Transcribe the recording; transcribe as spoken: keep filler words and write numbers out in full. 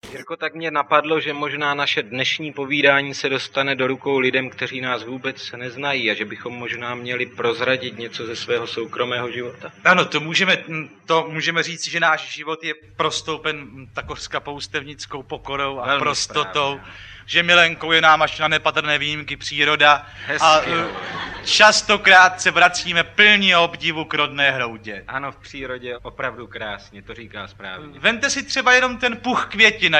Jirko, tak mě napadlo, že možná naše dnešní povídání se dostane do rukou lidem, kteří nás vůbec neznají a že bychom možná měli prozradit něco ze svého soukromého života. Ano, to můžeme, to můžeme říct, že náš život je prostoupen takovska poustevnickou pokorou a Velmi prostotou, správně. že milenkou je nám až na nepatrné výjimky příroda. Hezky, a jo. častokrát se vracíme plní obdivu k rodné hroudě. Ano, v přírodě opravdu krásně, to říká správně. Vemte si třeba jenom ten puch květin